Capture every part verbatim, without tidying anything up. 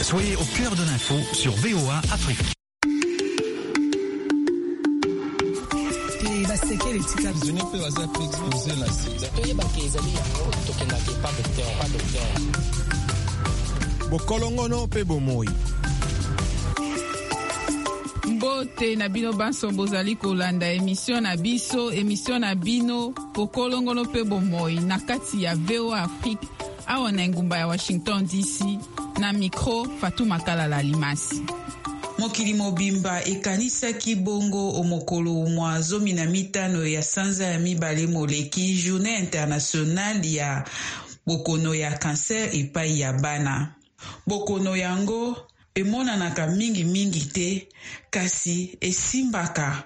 Soyez au cœur de l'info sur V O A Afrique. Bokolongono pe bomoi. Mbote na bino banso bozali kolanda émission na biso émission na bino Bokolongono pe bomoi na kati ya V O A Afrique awa na ngumba ya Washington D C na micro Fatuma Kalala Limasi. Mokili mobimba ekanisaki bongo omokolo mwa zomi na mitano ya sanza ya mibale moleki journée internationale ya bokono ya cancer epai ya bana. Bokono yango emonanaka mingi mingi te kasi esimbaka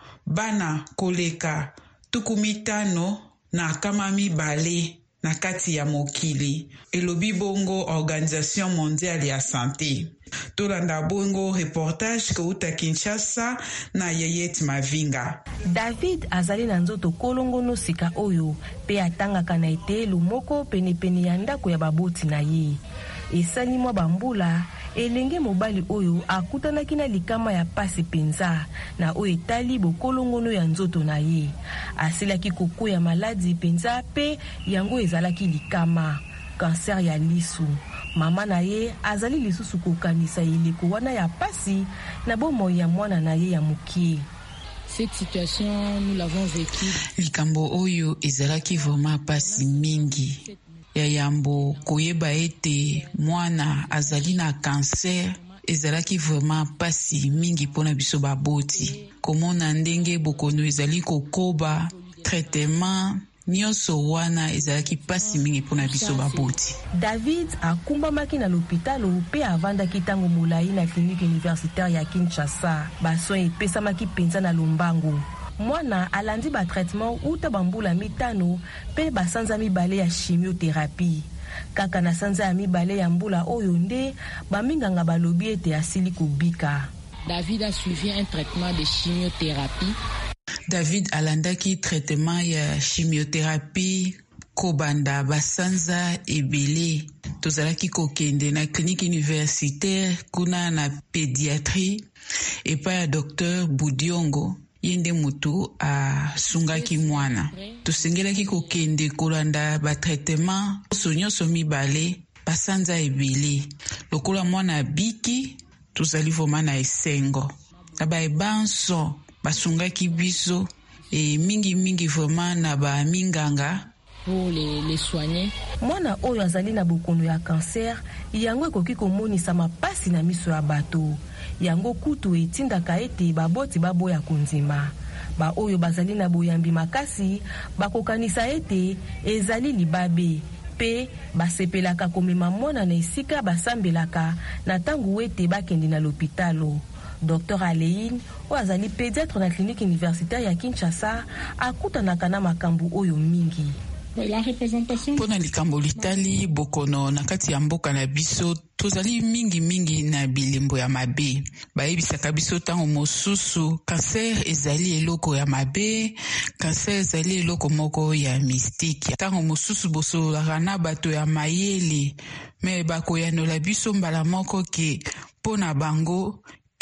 bana koleka tuku mitano na kama mibale na kati ya mokili. Elobi bongo Organisation Mondiale ya Santé. Tolanda bongo reportage kouta Kinshasa na Yeyet Mavinga. David azali na nzoto kolongono sika oyo pe atangaka na etelu moko penepene ya ndako ya baboti na ye. Esali mwa bambula elenge mobali oyo akutanaki na likama ya pasi penza na oyo etali bokolongono ya nzoto na ye. Asilaki koko ya maladi penza pe yango ezalaki likama cancer ya lisu. Mama na ye azali lisusu kokanisa ileko wana ya pasi na bomo ya mwana na ye ya mukie. Cette situation nous l'avons vécu. Likambo oyo ezalaki vraiment pasi mingi. Ya yambo koyeba ete mwana azali na cancer ezalaki vraiment pasi mingi pona biso baboti. Komona ndenge bokono ezali kokoba traitement nyonso wana ezalaki pasi mingi pona biso baboti. David akumbamaki na l'hôpital pe avandaki tango molai na clinique universitaire ya Kinshasa. Baso epesamaki penza na Lombango. Mwana alandi ba traitement uta bambula mitano pe basanza mibale ya chimiothérapie. Kaka na sanza ya mibale ya mbula oyo nde baminganga balobi ete asili kobika. David a suivi un traitement de chimiothérapie. David alandaki traitement ya chimiothérapie kobanda basanza ebele. Tozalaki kokende na clinique universitaire kuna na pédiatrie epa ya docteur Budiongo. Yende mutu a sungaki mwana. Tusengelaki kokende kolanda ba traitement sonyoso mibale basanza ebele. Lokola mwana biki tuzali voma na esengo. Aba ebanso basungaki biso e mingi mingi voma na ba minganga pour les, les soigner. Mwana oyo azali na bokono ya cancer yango ekoki komonisa mapasi na miso ya bato. Yango kutu etindaka ete baboti baboya konzima. Ba oyo bazali na boyambi makasi bakokanisa ete ezali libabe pe basepelaka komema mwana na esika basambelaka na tangu ete bakende na l'hôpitalo. Docteur Aleine o azali pédiatre na clinique universitaire ya Kinshasa akutanaka na makambu oyo mingi. La représentation pona likambo litali bokono na kati ya mboka na biso tozali mingi mingi na bilembo ya mabe. Bayebisaka biso tango mosusu cancer ezali eloko ya mabe, cancer ezali eloko moko ya mystique. Tango mosusu bosololaka na bato ya mayele me bakoyanola biso mbala moko ke pona bango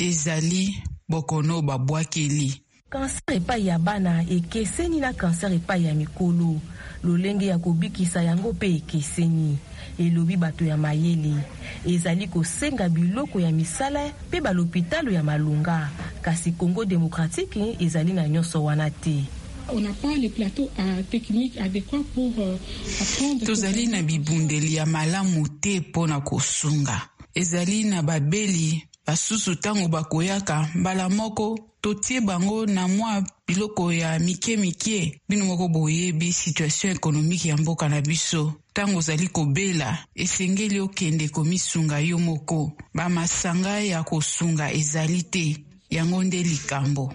ezali bokono babwakeli. Cancer epai ya bana ekeseni na cancer epai ya mikolo. Lolenge ya kobikisa yango pe ekeseni. Elobi bato ya mayele. Ezali kosenga biloko ya misala pe ba l'hôpital ya Malunga. Kasi Congo démocratique ezali na nyonso wana te. On n'a pas les plateaux euh, techniques adéquats pour euh, apprendre. Tozali na bibundeli ya malamu te pona kosunga. Ezali na babeli basusu tango bakoyaka mbala moko totie bango na mwa biloko ya mike mike. Bino moko boyebi situation économique ya mboka na biso. Tango zali kobela esengeli okende komisunga yo moko. Ba masanga ya kosunga ezali te. Yango nde likambo.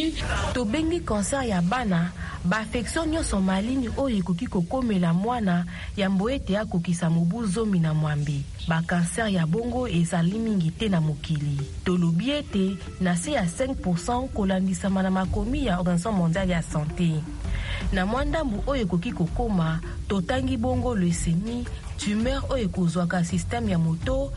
Tobengi cancer ya bana ba affection nyonso malini oyo ekoki kokomela mwana ya mboete akokisa mobu zomi na mwambe. Ba cancer ya bongo ezali mingi te na mokili. Tolobi ete na se ya cinq pour cent kolandisama na makomi ya Organisation Mondiale ya Santé. Na mwandambu oyo ekoki kokoma totangi bongo leucémie, tumeur oyo ekozwaka système ya moto